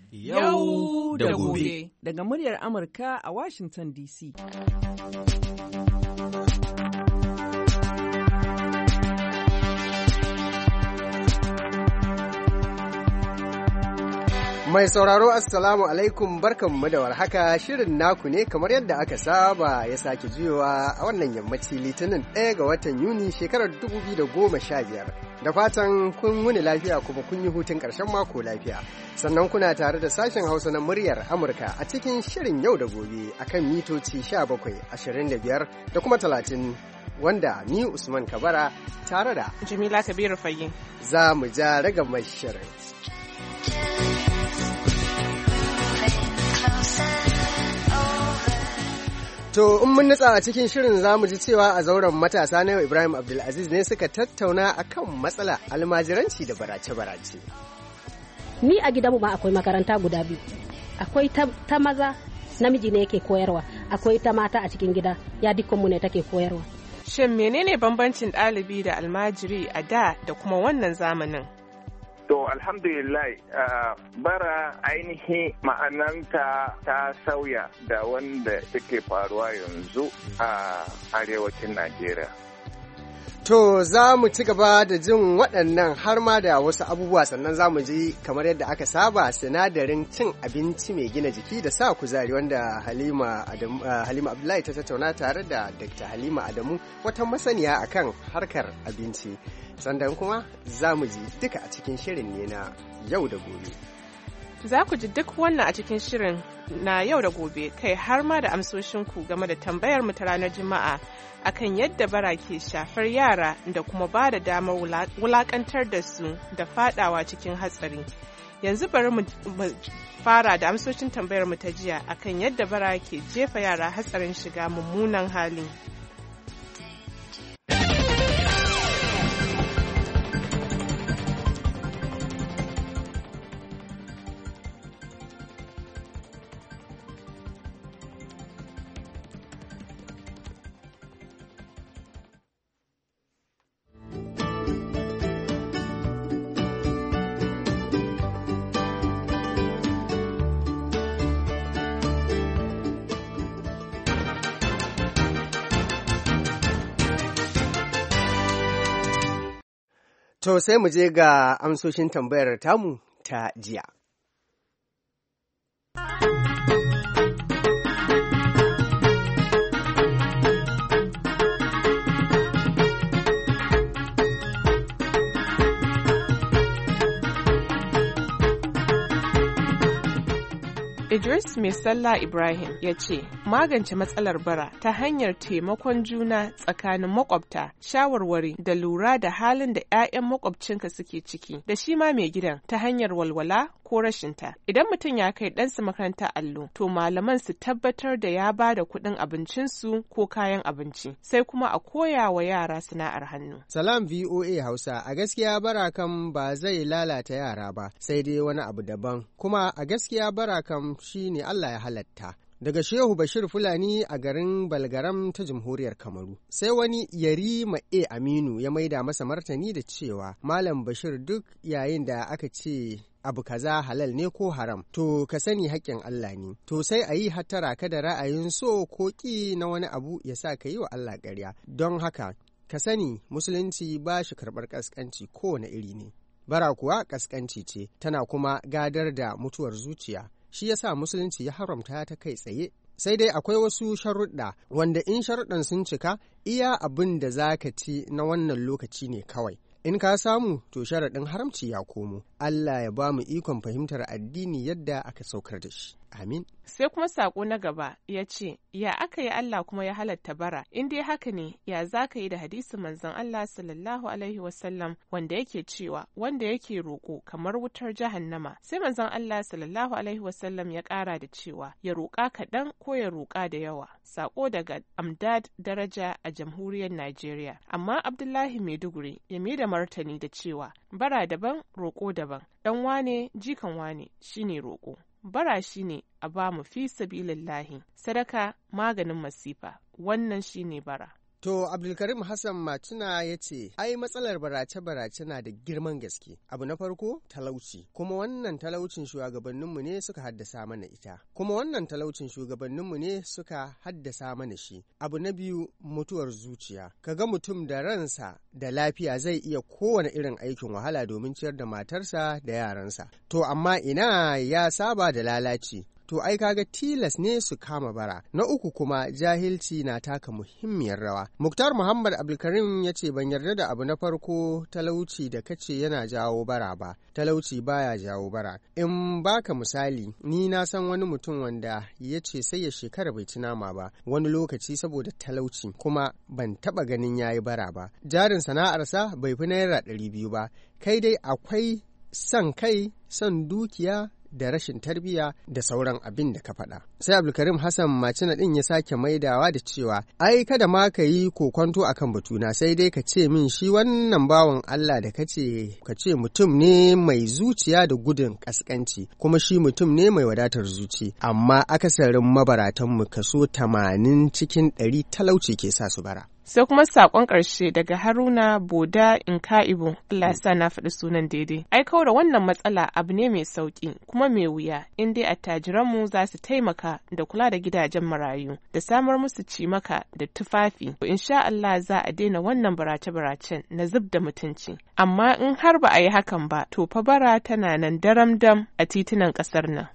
Yau da gobe. Daga muryar Amurka a Washington DC. Mai sauraro Assalamu alaikum barkanmu da warhaka, shirin naku ne kamar yadda aka saba ya sake juyowa a wannan yammaci Litinin 1 ga watan Yuni shekarar 2015. Da fatan kun wuni lafiya kuma kun yi hutun ƙarshen mako lafiya. Sannan kuna tare da sashen Hausa na muryar Amurka a cikin shirin yau da gobe akan mitoci 17, 25 da kuma 30. Wanda ni Usman Kabara tare da Jamila Kabiru Fage za mu ja ragamar shirin. To in mun nutsa a cikin shirin za mu ji cewa a zauren matasa na yau Ibrahim Abdulaziz ne suka tattauna akan matsala almajiranci da barace-barace. Ni a gidanmu ma akwai makaranta guda biyu. Akwai ta maza namiji ne yake koyarwa, akwai ta mata a cikin gida ya dukkanmu ne take koyarwa. Shin menene bambancin ɗalibi da almajiri a da kuma wannan zamanin? To alhamdulillah bara ainihi ma'ananta ta sauya da wanda take faruwa yanzu a arewacin Najeriya. To za mu ci gaba da jin waɗannan har ma da wasu abubuwa sannan za mu ji kamar yadda aka saba sinadarin cin abinci mai gina jiki da sa kuzari wanda Halima Abdullahi ta tattauna tare da Dr. Halima Adamu wata masaniya akan harkar abinci. Sannan kuma za mu ji duka a cikin shirin ne na yau da gobe. Za ku ji duk wannan a cikin shirin na yau da gobe kai har ma da amsoshinku game da tambayar mu ta ranar Juma'a akan yadda bara ke shafar yara da kuma ba da damar wulakantar da su da fadawa cikin hatsari. Yanzu bari mu fara da amsoshin tambayar mu ta jiya akan yadda bara ke jefa yara hatsarin shiga mummunan hali. To sai mu je ga amsoshin tambayar tamu ta jiya. Idris Mai Sallah Ibrahim ya ce, magance matsalar bara ta hanyar taimakon juna tsakanin makwabta, shawarwari da lura da halin da 'ya'yan makwabcinka suke ciki, da shi ma mai gidan ta hanyar walwala ko rashinta. Idan mutum ya kai ɗansa makaranta allo, to malaman su tabbatar da ya ba da kuɗin abincinsu ko kayan abinci, sai kuma a koya wa yara sana'ar hannu. Salam VOA Hausa, a gaskiya bara kam ba zai lalata yara ba, sai dai wani abu daban, kuma a gaskiya bara kam shi ne Allah ya halatta. Daga Shehu Bashir Fulani a garin Balgaram ta Jamhuriyar Kamaru. Sai wani Yarima A. Aminu ya maida masa martani da cewa Malam Bashir duk yayin da aka ce abu kaza halal ne ko haram, to ka sani haƙƙin Allah ne. To sai a yi hattara kada ra'ayin so ko ƙi na wani abu ya sa ka yi wa Allah ƙarya. Don haka, ka sani Musulunci ba shi karɓar ƙasƙanci kowane iri ne. Bara kuwa ƙasƙanci ce, tana kuma gadar da mutuwar zuciya. Shi yasa Musulunci ya haramta ta kai tsaye. Sai dai akwai wasu sharuɗa wanda in sharuɗan sun cika iya abin da za ka ci na wannan lokaci ne kawai. In ka samu to sharaɗin haramci ya komo. Allah ya ba mu ikon fahimtar addini yadda aka saukar da shi. Amin. Sai kuma saƙo na gaba ya ce, ya aka yi Allah kuma ya halatta bara, in dai haka ne ya za ka yi da hadisin manzon Allah sallallahu alaihi wasallam wanda yake cewa wanda yake roƙo kamar wutar jahannama. Sai manzon Allah sallallahu alaihi wasallam ya ƙara da cewa ya roƙa kaɗan ko ya roƙa da yawa. Saƙo daga Amdad Daraja a Jamhuriyar Najeriya. Amma Abdullahi Maiduguri ya mai da martani da cewa bara daban roƙo daban, ɗan wane jikan wane shine roƙo. Bara shine a ba mu fi sabilillahi, sadaka maganin masifa, wannan shine bara. To Abdulkarim Hassan Matuna ya ce, ai matsalar barace-barace na da girman gaske. Abu na farko talauci, kuma wannan talaucin shugabanninmu ne suka haddasa mana ita. Shi. Abu na biyu mutuwar zuciya. Kaga mutum da ransa da lafiya zai iya kowane irin aikin wahala domin ciyar da matarsa da yaransa. To amma ina ya saba da lalaci. To ai kaga tilas ne su kama bara. Na uku kuma jahilci na taka muhimmiyar rawa. Muktar Muhammad Abdulkarim ya ce ban yarda da abu na farko talauci da kace yana jawo bara ba. Talauci baya jawo bara. In baka misali, ni na san wani mutum wanda ya ce sai ya shekara bai ci nama ba wani lokaci saboda talauci, kuma ban taba ganin yayi bara ba. Jarin sana'arsa bai fi naira 200 ba. Kai dai akwai son kai, son dukiya da rashin tarbiyya da sauran abin da ka faɗa. Sai Abdulkarim Hassan Macina ɗin ya sake maidawa da cewa, ai kada ma ka yi kokonto akan batuna, sai dai ka ce min shi wannan bawan Allah da ka ce mutum ne mai zuciya da gudun ƙasƙanci, kuma shi mutum ne mai wadatar zuci, amma akasarin mabaratanmu kaso 80 cikin 100 talauci ke sa su bara. Sai kuma sakon ƙarshe daga Haruna Boda Inkaibu, Allah sa na faɗi sunan daidai. Ai kaura wannan matsala abu ne mai sauƙi kuma mai wuya, in dai attajiranmu za su taimaka da kula da gidajen marayu da samar musu cimaka da tufafi. Insha Allah za a daina wannan barace-baracen na zub da mutunci. Amma in har ba a yi hakan ba, to fa bara tana nan daram-dam a titunan ƙasar nan.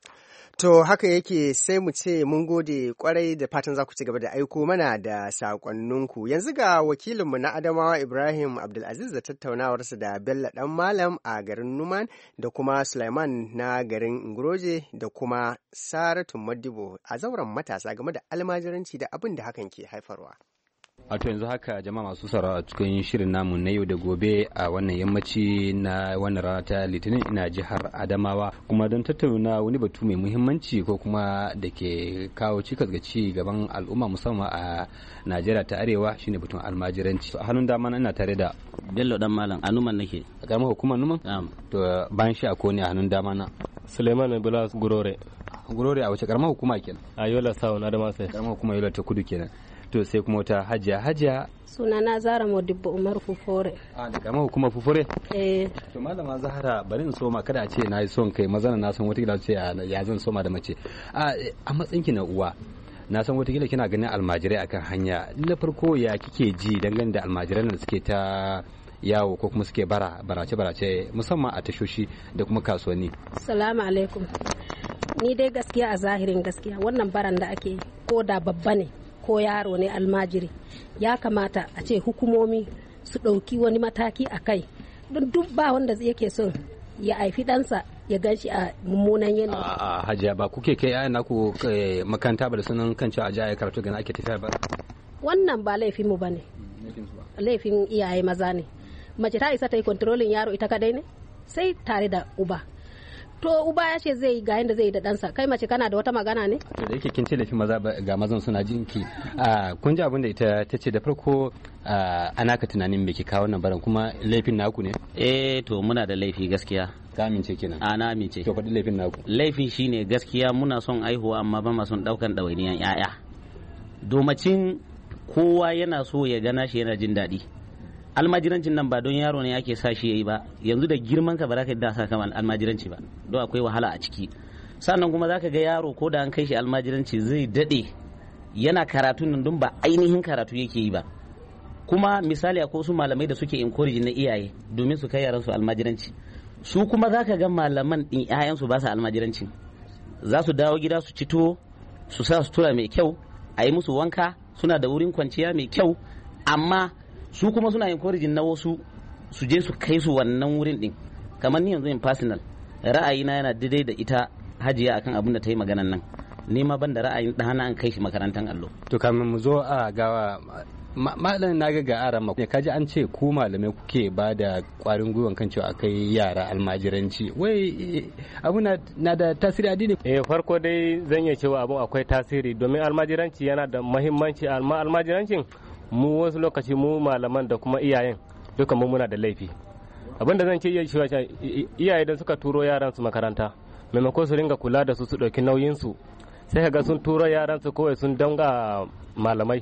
To haka yake, sai mu ce mun gode kwarai da fatan za ku ci gaba da aiko mana da sakonninku. Yanzu ga wakilinmu na Adamawa Ibrahim Abdulaziz da tattaunawarsa da Bello Dan Malam a garin Numan da kuma Sulaiman na garin Ngroje da kuma Saratu Madibo a zauren matasa game da almajiranci da abin da hakan ke haifarwa. Wato yanzu haka jama'a masu sauraro a cikin shirin namu na yau da gobe a wannan yammaci na wannan rana ta Litinin ina jihar Adamawa, kuma don tattauna wani batu mai muhimmanci ko kuma da ke kawo cikas ga ci gaban al'umma musamman a Najeriya ta Arewa shine batun almajiranci. A hannun dama ina tare da Bello Dan Malam a Numan nake. A karamar hukumar Numan? To bayan shi akwai ne a hannun dama na Suleiman Bulas Gurore. Gurore a wace karamar hukuma kenan? A Yola Sawun Adamawa sai. Karamar hukumar Yola ta Kudu kenan. To sai kuma wata hajiya sunana Zara Modibbo Umar Fufore. Da kama hukumar Fufore? To malama Zahra bari in soma, kada a ce na yi son kai, mazana na san watakila ce ya zan soma da mace. A matsayinki na uwa, na san watakila kina ganin almajirai akan hanya. Na farko ya kike ji dangane da almajiran da suke ta yawo ko kuma suke barace musamman a tashoshi da kuma kasuwanni? Assalamu alaikum. Ni dai gaskiya a zahirin gaskiya wannan baran da ake ko da babba ne ko yaro ne almajiri, ya kamata a ce hukumomi su ɗauki wani mataki a kai, don duk ba wanda yake son ya haifi ɗansa ya gan shi a mummunan yanayi. Hajiya, ba kuke kai ayan naku makaranta ba da sunan kan cewa a ji karatu gana ake tafiya ba? Wannan ba laifin mu bane, laifin iyaye maza ne. Mace ta isa ta yi kontrolin yaro ita kadai ne sai tare da uba. To uba ya ce zai ga yanda zai yi da ɗansa, kai mace kana da wata magana ne? To da yake kin ce laifin maza ga mazan suna jinki. Kun ji abin da ita ta ce da farko ana ka tunanin me ke kawo wannan baran, kuma laifin naku ne? To muna da laifi gaskiya. Ka amince kenan? Na amince. To faɗi laifin naku. Laifi shine gaskiya muna son aihuwa amma ba ma son ɗaukan ɗawainiyan 'ya'ya. Domacin kowa yana so ya gana shi yana jin daɗi. Almajirancin nan ba don yaro ne ake sa shi yayi ba, yanzu da girman ka ba za ka da sa kama almajiranci ba, don akwai wahala a ciki. Sannan kuma zaka ga yaro ko da an kai shi almajiranci zai dade yana karatu nan don ba ainihin karatu yake yi ba. Kuma misali akwai su malamai da suke encourage na iyaye domin su kai yaran su almajiranci, su kuma zaka ga malaman din ƴaƴan su ba su almajiranci, za su dawo gida su ci tuwo, su sa sutura mai kyau, a yi musu wanka, suna da wurin kwanciya mai kyau, amma su kuma suna encouraging na wasu su je su kai su wannan wurin din. Kamar ni yanzu in personal ra'ayina yana daidai da ita hajiya akan abin da ta yi maganan nan, ni ma ban da ra'ayin ɗana an kai shi makarantar allo. To kamin mu zo a gawa malam na ga aran ma kaji an ce ku malamai kuke ba da kwarin gwiwan kan cewa akai yara almajiranci, wai abu na da tasiri addini? Farko dai zan iya cewa abun akwai tasiri, domin almajiranci yana da muhimmanci, amma almajirancin mu wasu lokaci mu malaman da kuma iyayen duka mu muna da laifi. Abin da zan ce iyaye da suka turo yaran su makaranta, maimakon su ringa kula da su ɗauki nauyin su, sai kaga sun turo yaran su kawai sun danga malamai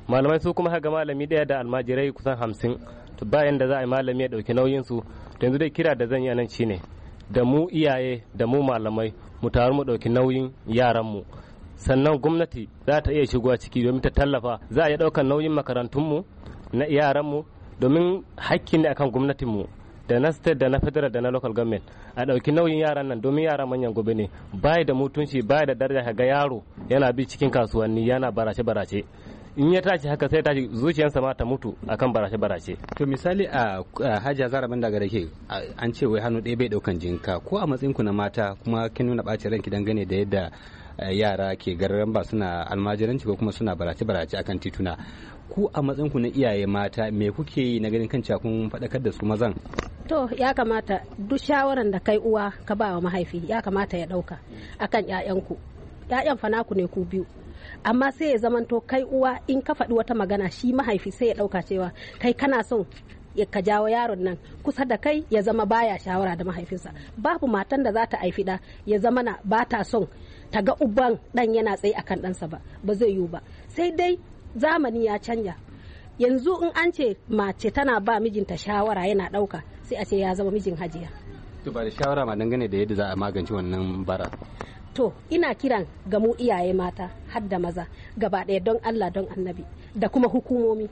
malamai su kuma haka malami ɗaya da almajirai kusan 50 to bayan da za a yi malami ya ɗauki nauyin su to yanzu dai kira da zan yi nan shine da mu iyaye da mu malamai mu taru mu ɗauki nauyin yaranmu sannan gwamnati za ta iya shigowa ciki domin ta tallafa za a iya ɗaukar nauyin makarantunmu na yaranmu domin hakki ne akan gwamnatinmu da na state da na federal da na local government a ɗauki nauyin yaran nan domin yaran manyan gobe ne baya da mutunci baya da daraja ga yaro yana bi cikin kasuwanni yana barace in ya tashi haka sai tashi zuciyarsa ma ta mutu akan barace to misali a Hajiya Zara Banda ga dake an ce wai hannu ɗaya bai ɗaukan jinka ko a matsayin ku na mata kuma kin nuna ɓacin ranki dangane da yadda yara ke gararan ba suna almajiranci ko kuma suna barace akan tituna ku a matsayin ku na iyaye mata me kuke yi na ganin kan kun faɗakar da su mazan to ya kamata duk shawaran da kai uwa ka ba wa mahaifi ya kamata ya ɗauka akan ƴaƴanku ƴaƴan fa naku ne ku biyu amma sai ya zamanto kai uwa in ka faɗi wata magana shi mahaifi sai ya ɗauka cewa kai kana son ka jawo yaron nan kusa da kai ya zama baya shawara da mahaifinsa babu matan da za ta haifi da ya zama na ba ta son ta ga uban ɗan yana tsaye akan ɗansa ba zai yiwu ba sai dai zamani ya canja yanzu in an ce mace tana ba mijinta shawara yana ɗauka sai a ce ya zama mijin hajiya to ba da shawara ma dangane da yadda za a magance wannan bara to ina kiran ga mu iyaye mata har da maza gaba ɗaya don Allah don annabi da kuma hukumomi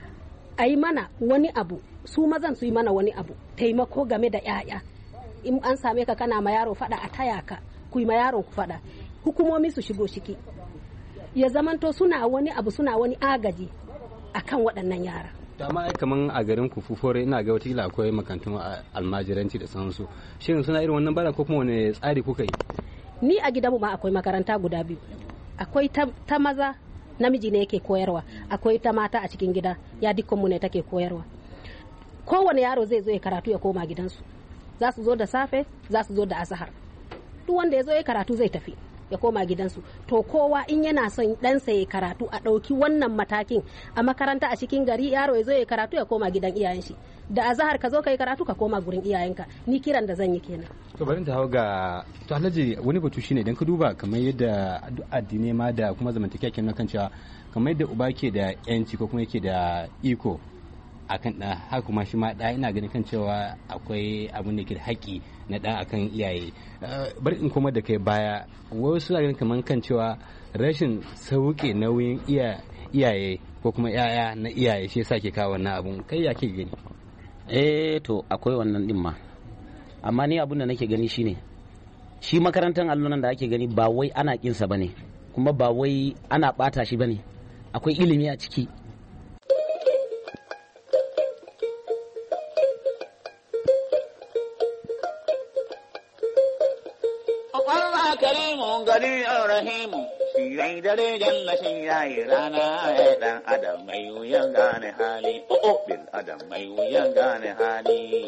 a yi mana wani abu su mazan su yi mana wani abu taimako game da 'ya'ya in an same ka kana ma yaro fada a taya ka ku yi ma yaron ku fada hukumomi su shigo ciki ya zamanto suna wani abu suna wani agaji akan waɗannan yara dama kaman a garin ku fufore ina ga wata akwai makantun almajiranci da sansu shin suna irin wannan bara ko kuma wani tsari kuka yi ni a gidanmu ma akwai makaranta guda biyu akwai ta maza namiji ne yake koyarwa akwai ta mata a cikin gida ya dukkan mu ne take koyarwa kowane yaro zai zo ya karatu ya koma gidansu za su zo da safe za su zo da azahar duk wanda ya zo ya karatu zai tafi ya koma gidansu to kowa in yana son ɗansa ya karatu a ɗauki wannan matakin a makaranta a cikin gari yaro ya zo ya karatu ya koma gidan iyayen shi da azahar ka zo ka yi karatu ka koma gurin iyayenka ni kiran da zan yi kenan to bari ta hau ga to Alhaji wani batu shine idan ka duba kamar yadda addinai ma da kuma zamantakewa kenan kan cewa kamar yadda uba ke da yanci ko kuma yake da iko akan ɗa haka kuma shi ma ɗa ina ganin kan cewa akwai abin da ke da haƙƙi na ɗa akan iyaye bari in koma da kai baya wasu na ganin kamar kan cewa rashin sauke nauyin iyaye ko kuma yaya na iyaye shi yasa ke kawo wannan abun kai ya ke gani to akwai wannan din ma amma ni abin da nake gani shine shi makarantar allunan da ake gani ba wai ana kinsa bane kuma ba wai ana bata shi bane akwai ilimi a ciki karimu gari rahimu shi yayi dare jalla shi yayi rana ya dan adam mai wuyan gane hali bil adam mai wuyan gane hali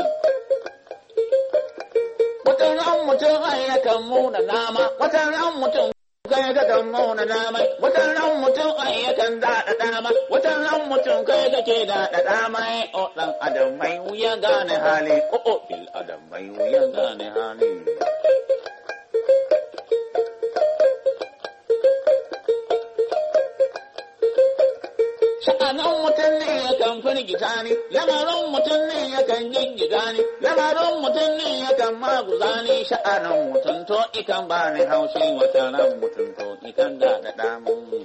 watan ran mutum ai yakan muna nama watan ran mutum kai ga kan muna nama watan ran mutum ai yakan dada dama watan ran mutum kai ga ke dada dama dan adam mai wuyan gane hali bil adam mai wuyan gane hali sha'anin mutum ne yakan firgita ni lamarin mutum ne yakan gingida ni lamarin mutum ne yakan maguza ni sha'anin mutum to ikan ba ni haushi wata ran mutum to ikan da damun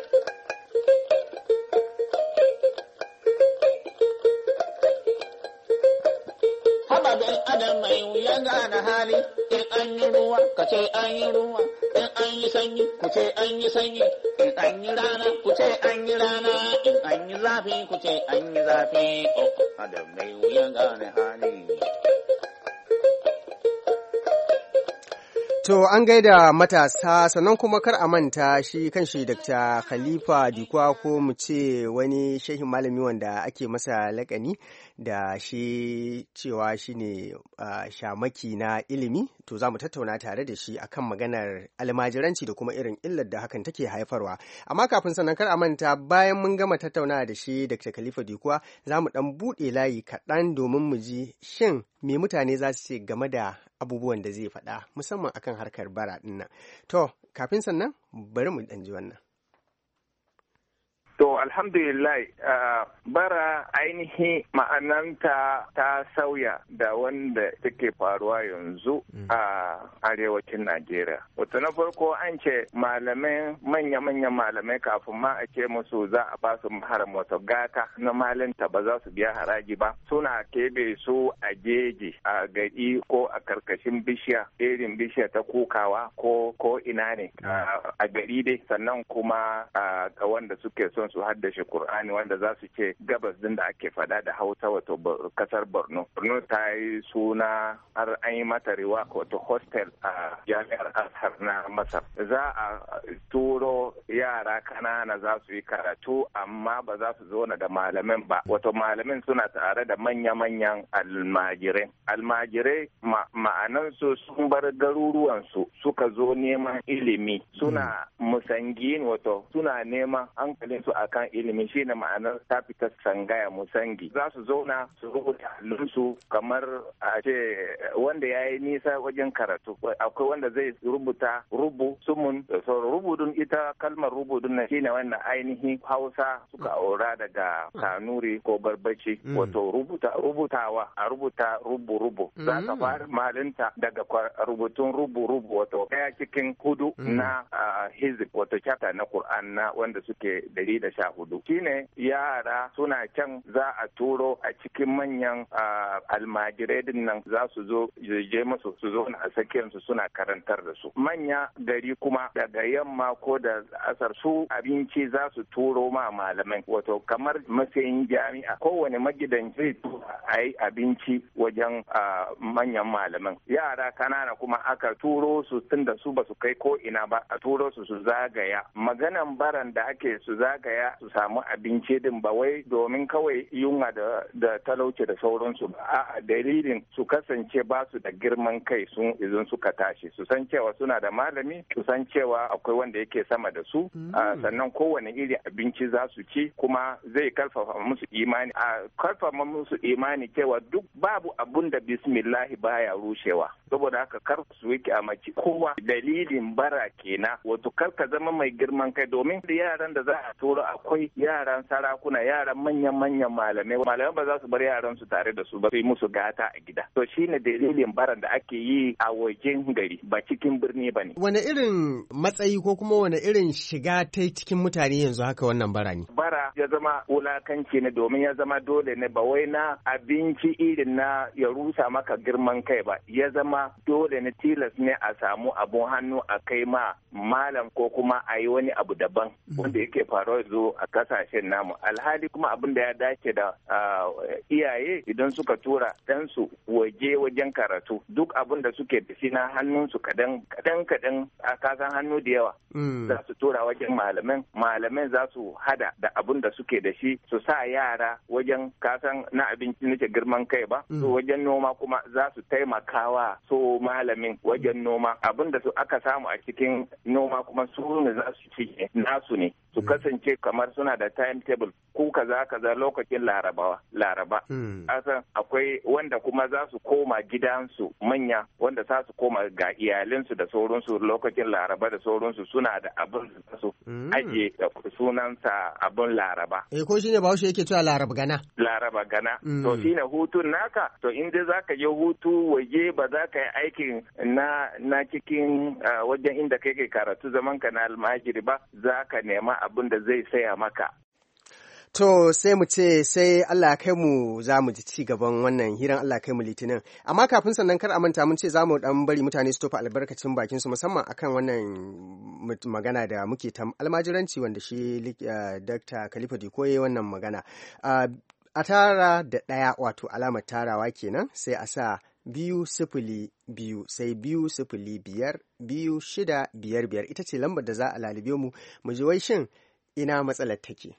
haba bil adam mai wuya gane hali in an yi ruwa ka ce an yi ruwa in an yi sanyi ku ce an yi sanyi in an yi rana ku ce an yi rana in an yi zafi ku ce an yi zafi adam mai wuya gane hali To an gaida matasa sannan kuma kar a manta shi kan shi Dr. Khalifa Dikwa ko mu ce wani shehin malami wanda ake masa lakani da shi cewa shi ne shamaki na ilimi to za mu tattauna tare da shi akan maganar almajiranci da kuma irin illar da hakan take haifarwa. Amma kafin sannan kar a manta bayan mun gama tattauna da shi Dr. Khalifa Dikwa za mu dan buɗe layi kaɗan domin mu ji shin me mutane za su ce game da abubuwan da zai faɗa musamman akan harkar bara ɗin nan. To, kafin sannan bari mu ɗan ji wannan. To, To alhamdulillah bara ainihi ma'ananta ta sauya da wanda take faruwa yanzu a arewacin Najeriya. Wato na farko an ce malamai manya-manyan malamai kafin ma a ce musu za a ba su maharam wato gata na malinta ba za su biya haraji ba. Suna kebe su a jeji a gari ko a karkashin bishiya irin bishiya ta kukawa ko ina ne a gari dai sannan kuma ga wanda suke son su haddace Kur'ani wanda za su ce gabas din da ake fada da Hausa wato kasar Borno. Borno ta yi suna har an yi mata riwa wato hostel a jami'ar Azhar na Masar. Za a turo yara kanana za su yi karatu amma ba za su zo da malamin ba. Wato malamin suna tare da manya-manyan almajirai. Almajirai ma'anansu sun bar garuruwansu suka zo neman ilimi. Suna musangin wato suna neman hankalinsu akan ilimi shine ma'anar ta fita sangaya musangi. Za su zauna su rubuta hannunsu kamar a ce wanda ya yi nisa wajen karatu. Akwai wanda zai rubuta rubu sumun da sauran rubutun ita kalmar rubutun na shine wannan ainihin Hausa suka aura daga Kanuri ko Barbaci wato rubutawa a rubuta rubu za ka fara malinta daga rubutun rubu wato daya cikin hudu na hizib wato chapter na Qur'an na wanda suke 114 shine yara suna can za a turo a cikin manyan almajirai din nan za su zo je musu su zo a tsakiyar su suna karantar da su manya gari kuma daga yamma ko da asar su abinci za su turo ma malamai wato kamar matsayin jami'a kowane magidanci zai tura a yi abinci wajen manyan malaman yara kanana kuma aka turo su tun da su ba su kai ko ina ba a turo su zagaya maganan baran da ake su zagaya su samu abinci din ba wai domin kawai yunwa da talauci da sauransu ba a dalilin su kasance ba su da girman kai sun idan suka tashi su san cewa suna da malami su san cewa akwai wanda yake sama da su sannan kowane iri abinci za su ci kuma zai karfafa musu imani karfafa musu imani cewa duk babu abun da bismillahi baya rushewa saboda haka kar su yi kyamaci kowa dalilin bara kenan wato kar ka zama mai girman kai domin da yaran da za a turo akwai yaran sarakuna yaran manyan malamai ba za su bar yaran su tare da su ba sai musu gata a gida to shine dalilin baran da ake yi a wajen gari ba cikin birni bane wani irin matsayi ko kuma wani irin shiga ta cikin mutane yanzu haka wannan bara ne bara ya zama wulakanci ne domin ya zama dole ne ba wai na abinci irin na ya rusa maka girman kai ba ya zama dole ne tilas ne a samu abun hannu a kai ma malam ko kuma a yi wani abu daban wanda yake faruwa zo a kasashen namu alhali kuma abin da ya dace da iyaye idan suka tura ɗansu wajen karatu duk abin da suke da shi na hannunsu kadan a kasan hannu da yawa za su tura wajen malaman za su hada da abin da suke da shi su sa yara wajen kasan na abinci nake girman kai ba so wajen noma kuma za su taimakawa so malamin wajen noma abin da su aka samu a cikin noma kuma su ne za su ci nasu ne su kasance kamar suna da timetable ko kaza lokacin laraba asan akwai wanda kuma za su koma gidansu manya wanda za su koma ga iyalinsu da sauransu lokacin laraba da sauransu suna da abin da su aje sunansa abin laraba ko shine Bahaushe yake cewa laraba gana to shine hutun naka to in dai zaka je hutu waje ba za ka yi aikin na cikin wajen inda kake karatu zaman ka na almajiri ba za ka nema abin da zai saya maka. To sai mu ce sai Allah ya kai mu za mu ji ci gaban wannan hiran Allah kai mu litinin. Amma kafin sannan kar a manta mun ce za mu dan bari mutane su tofa albarkacin bakin su musamman akan wannan magana da muke ta almajiranci wanda shi Dr. Khalifa Dikoye wannan magana. A tara da ɗaya wato alamar tarawa kenan sai a sa 202 sai 205 2655 ita ce lambar da za a lalibe mu ji wai shin ina matsalar take.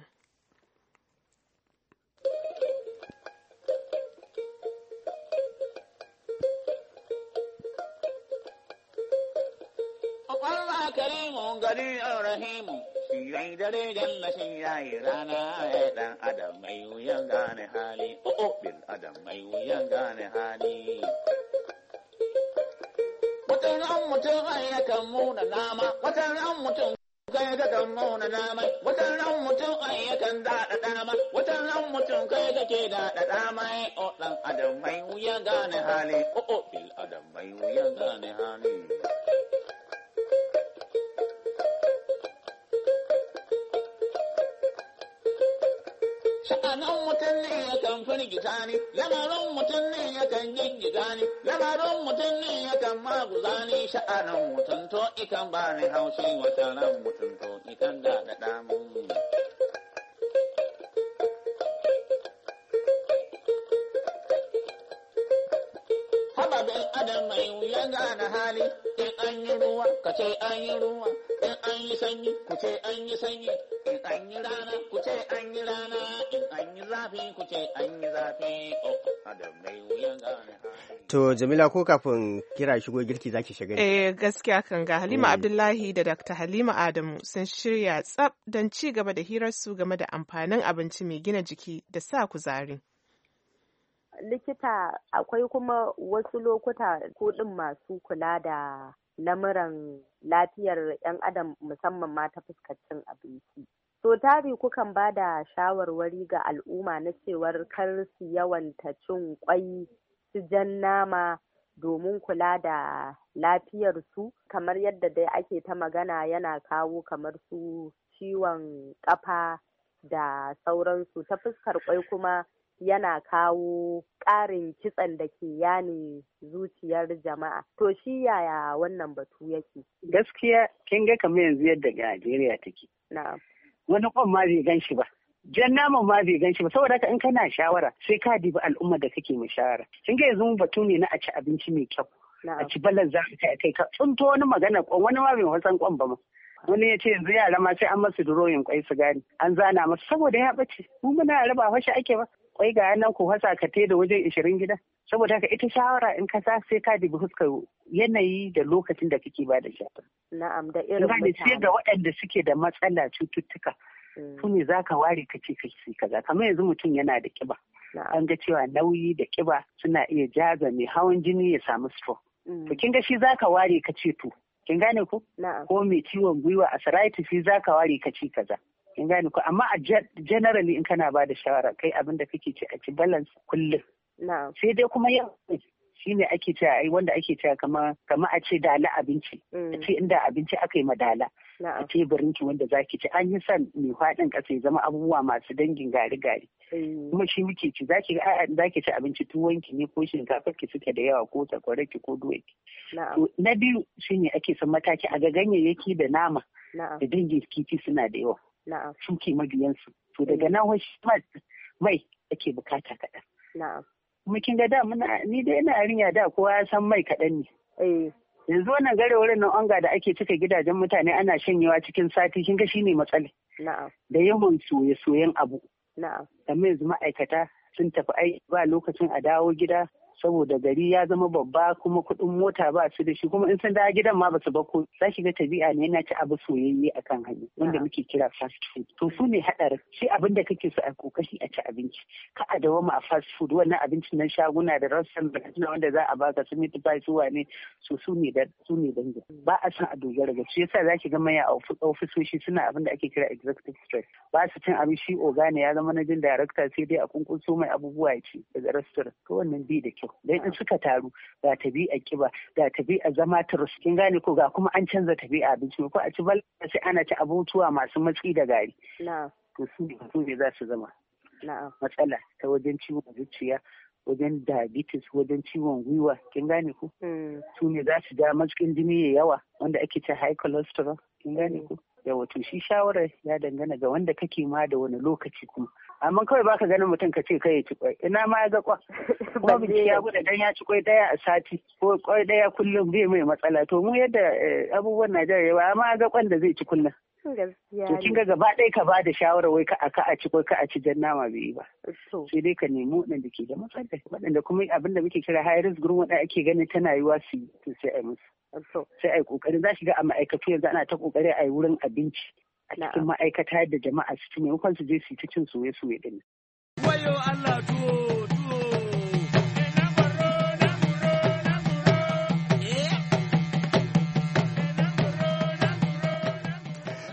Allah karimu gari rahimu shi yayi dare janna shi yayi rana ya dan adam mai wuyan gane hali bil adam mai wuyan gane hali watan mutum ai yakan muna nama watan mutum kai ga kan mauna namai watan ran mutum ai yakan daɗa dama watan ran mutum kai ga ke daɗa dama o dan adam mai wuya gane hali o bil adam mai wuya gane hali sha'anan mutum ne yakan firgita ni lamarin mutum ne yakan gingiga ni lamarin mutum ne yakan maguza ni sha'anan mutum to ikan ba ni haushi wata ran mutum to ikan da damun haba bil adam mai wuya gane hali in an yi ruwa ka ce an yi ruwa in an yi sanyi ku ce an yi sanyi in an yi rana ku ce an yi rana in an yi zafi ku ce an yi zafi adam mai wuya gane hali. To Jamila ko kafin kira shigo girki zaki shiga ne? Gaskiya kan ga Halima Abdullahi da Dr. Halima Adamu sun shirya tsaf don ci gaba da hirarsu game da amfanin abinci mai gina jiki da sa kuzari. Likita akwai kuma wasu lokuta kuɗin masu kula da lamuran lafiyar 'yan adam musamman ma ta fuskar cin abinci. So tari kukan ba da shawarwari ga al'umma na cewar kar su yawanta cin kwai su jan nama domin kula da lafiyarsu kamar yadda dai ake ta magana yana kawo kamar su ciwon kafa da sauransu ta fuskar kwai kuma yana kawo ƙarin kitsen da ke yane zuciyar jama'a. To shi yaya wannan batu yake? Gaskiya kin ga kamar yanzu yadda Najeriya take. Na'am. Wani kwan ma bai gan shi ba. Jan naman ma bai gan shi ba saboda haka in kana shawara sai ka dibi al'umma da kake mai shawara. Kin ga yanzu batu ne na a ci abinci mai kyau. A ci balan za ka kai ka tsunto wani magana kwan wani ma bai wasan kwan ba ma. Wani ya ce yanzu yara ma sai an masu duroyin kwai su gani an zana masu saboda ya ɓace mu muna raba fashi ake ba kwai ga nan ku hasa ka da wajen 20 gida saboda haka ita shawara in ka sa sai ka dibi fuskar yanayi da lokacin da kake ba da shawara. Na'am da irin mutane. Sai ga waɗanda suke da matsala cututtuka su ne za ka ware ka ce kai kaza kamar yanzu mutum yana da kiba. An ga cewa nauyi da kiba suna iya jaza mai hawan jini ya samu stroke. To kin ga shi za ka ware ka ce to kin gane ko? Ko mai ciwon gwiwa arthritis shi za ka ware ka ci kaza. Kin gane ko amma a generally in kana ba da shawara kai abin da kake ci a ci balance kullum. Sai dai kuma yau shine ake cewa ai wanda ake cewa kama a ce dala abinci. A ce inda abinci aka yi madala. A teburin ki wanda zaki ci an yi son mai faɗin ƙasa ya zama abubuwa masu dangin gari-gari. Kuma shi muke ci zaki ci abinci tuwon ki ne ko shinkafar ki suke da yawa ko takwara ki ko doya ki. Na biyu shine ake son mataki a ga ganyayyaki da nama da dangin kifi suna da yawa. Shuke mabiyansu. To daga nan wasu mai ake bukata kaɗan. Kuma kin ga da ni dai ina yarinya da kowa ya san mai kaɗan ne. Yanzu wannan wurin nan onga da ake cika gidajen mutane ana shanyewa cikin sati kin ga shine matsala. Da yawan soye-soyen abu. Kamar yanzu ma'aikata sun tafi aiki ba lokacin a dawo gida saboda gari ya zama babba kuma kuɗin mota ba su da shi kuma in sun dawo gidan ma ba su bako za ki ga tabi'a ne yana ci abu soyayye a kan hanya wanda muke kira fast food to su ne haɗarin shi abin da kake so a kokashi a ci abinci ka a dawama a fast food wannan abincin nan shaguna da rassan da wanda za a baka su meat pie su wane su ne dangi ba a san a dogara ga shi yasa za ki ga maya a ofisoshi suna abin da ake kira executive stress ba su cin abin shi ogane ya zama na jin director sai dai a kunkunso mai abubuwa ya ci daga restaurant to wannan bai da kyau dan in suka taru ga tabi'a kiba ga tabi'a zama turus kin gane ko ga kuma an canza tabi'a abinci ko a ci bal sai ana ci abubuwa masu matsi da gari to su ne za su zama matsala ta wajen ciwon zuciya wajen diabetes wajen ciwon gwiwa kin gane ko su ne za su ja matsin jini ya yawa wanda ake ce high cholesterol kin gane ko yawa to shi shawarar ya dangana ga wanda kake ma da wani lokaci kuma amma kawai baka ganin mutum ka ce kai ya ci kwai ina ma ya ga kwa kuma bincike ya gwada dan ya ci kwai daya a sati ko kwai daya kullum bai mai matsala to mu yadda abubuwan Najeriya ba amma ga kwan da zai ci kullum to kin ga gaba ɗaya ka ba da shawara wai ka a ci kwai ka a ci jan nama bai yi ba sai dai ka nemi waɗanda ke da matsala waɗanda kuma abin da muke kira high risk gurin waɗanda ake ganin tana yiwa su to sai a yi musu sai a yi kokari za shi ga a ma'aikatu yanzu ana ta kokari a yi wurin abinci a cikin ma'aikata da jama'a su ci maimakon su je su ta cin soye-soye din. Wayo Allah tuwo.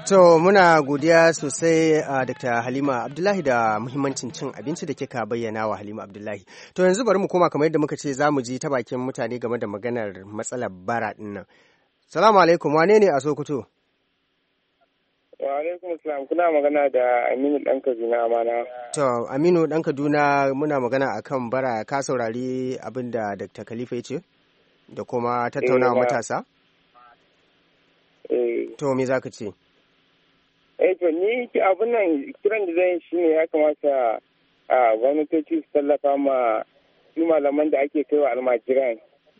To muna godiya sosai a Dr. Halima Abdullahi da muhimmancin cin abinci da kika bayyana wa Halima Abdullahi. To yanzu bari mu koma kamar yadda muka ce za mu ji ta bakin mutane game da maganar matsalar bara ɗin nan. Salamu alaikum, wane ne a Sokoto? Wa alaikum salam, kuna magana da Aminu ɗan Kaduna Amana. To Aminu ɗan Kaduna muna magana akan bara, ka saurari abin da Dr. Khalifa ya ce da kuma tattaunawa matasa? To me za ka ce? To ni abin nan kiran da zan shi ne ya kamata gwamnatoci su tallafa ma su malaman da ake kai wa almajiran.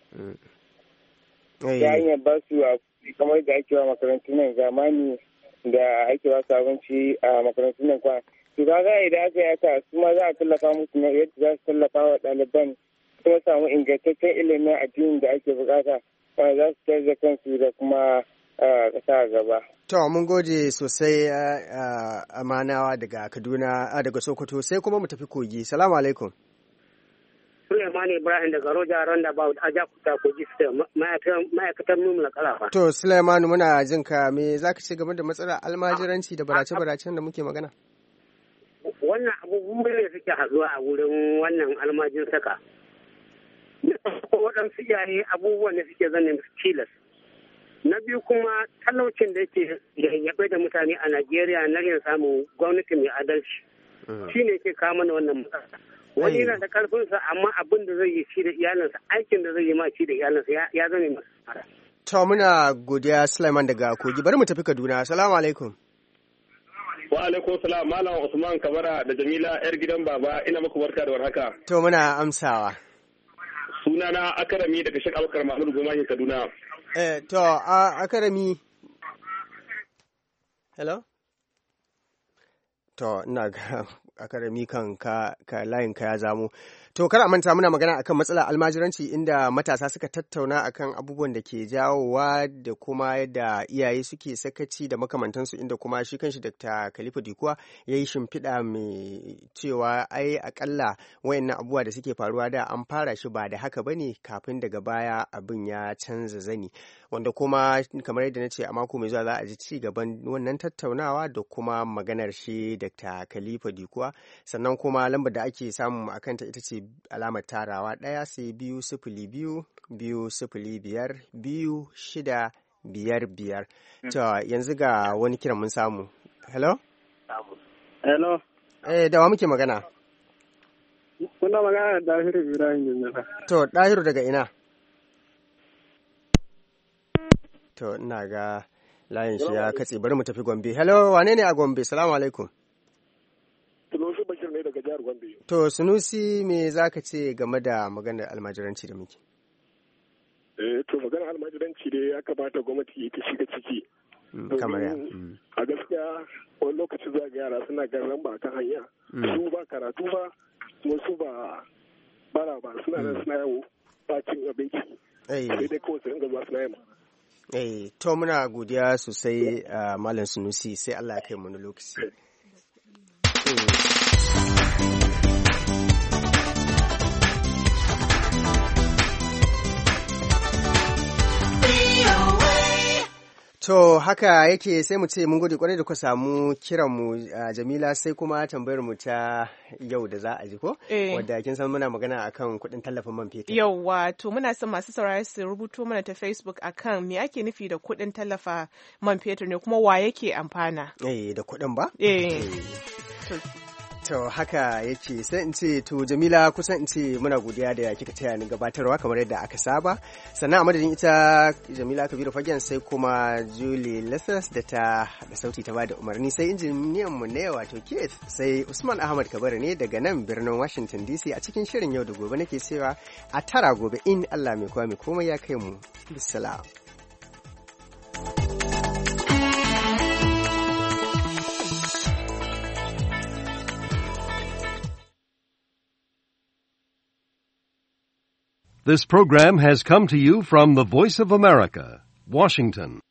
Ta hanyar ba su kamar da ake wa makarantunan zamani da ake ba su abinci a makarantunan kwa. To kaga idan aka yi haka su ma za a tallafa musu na yadda za su tallafa wa ɗaliban kuma samu ingantaccen ilimin addinin da ake bukata wanda za su tayar da kansu da kuma ƙasa gaba. To mun gode sosai Amanawa daga Kaduna daga Sokoto sai kuma mu tafi Kogi. Salamu alaikum. Suleiman Ibrahim daga Roja Roundabout a Jakuta Kogi State ma'aikatar Mumla Kalafa. To Suleiman muna jin ka me zaka ce game da matsalar almajiranci da barace-baracen da muke magana? Wannan abubuwan ne suke haɗuwa a wurin wannan almajin saka. Waɗansu iyaye abubuwan da suke zanen tilas. Na biyu kuma talaucin da yake yabe da mutane a Najeriya na yin samun gwamnati mai adalci. Shi ne ke kawo mana wannan matsala. Wani yana da karfinsa amma abin da zai yi shi da iyalinsa, aikin da zai yi ma shi da iyalinsa ya zame masa fara. To muna godiya Sulaiman daga Kogi. Bari mu tafi Kaduna. Assalamu alaikum. Wa alaikum salam Malam Usman Kabara da Jamila yar gidan baba ina muku barka da warhaka. To muna amsawa. Sunana Akarami daga Sheikh Abubakar Mahmud Goma Kaduna. To Akarami. Hello? To ina ga Akarami kan ka layin ka ya zamo. To kar a manta muna magana akan matsalar almajiranci inda matasa suka tattauna akan abubuwan da ke jawowa da kuma yadda iyaye suke sakaci da makamantansu inda kuma shi kanshi Dr. Khalifa Dikuwa ya yi shimfiɗa mai cewa ai akalla wayannan abubuwa da suke faruwa da an fara shi ba da haka bane kafin daga baya abin ya canza zani wanda kuma kamar yadda na ce a mako mai zuwa za a ji ci gaban wannan tattaunawa da kuma maganar shi Dr. Khalifa Dikuwa sannan kuma lambar da ake samu akan ta ita ce alamar tarawa 1-2-0-2-5-2-6-5-5. To yanzu ga wani kiran mun samu. Hello? Hello. Da wa muke magana? Kuna magana da Dahiru Ibrahim Jinnata. To Dahiru daga ina? To ina ga layin shi ya katse bari mu tafi Gombe. Hello, wane ne a Gombe? Salamu alaikum. Sunusi Bashir ne daga jihar Gombe. To Sunusi me zaka ce game da maganar almajiranci da muke? To maganar almajiranci dai ya kamata gwamnati ta shiga ciki. Kamar ya. A gaskiya wani lokacin za ga yara suna ganin ba kan hanya. Su ba karatu ba, wasu ba bara ba suna da suna yawo ba cin abinci. Sai dai kawai su ringa zuwa suna yamma. To muna godiya sosai Malam Sunusi sai Allah ya kai mu wani lokaci. To haka yake sai mu ce mun gode kwarai da ku samu kiranmu Jamila sai kuma tambayar mu ta yau da za a ji ko? Wadda kin san muna magana akan kuɗin tallafin man fetur. Yauwa to muna son masu saurari su rubuto mana ta Facebook akan me ake nufi da kuɗin tallafa man fetur ne kuma wa yake amfana? Da kuɗin ba? To haka yake sai in ce to Jamila kusan in ce muna godiya da kika taya ni gabatarwa kamar yadda aka saba sannan a madadin ita Jamila Kabiru Fagen sai kuma Julie Lessons da ta da sauti ta bada umarni sai injiniyan mu ne wato Keith sai Usman Ahmad Kabara ne daga nan birnin Washington DC a cikin shirin yau da gobe nake cewa a tara gobe in Allah mai kowa mai komai ya kai mu bisalam. This program has come to you from the Voice of America, Washington.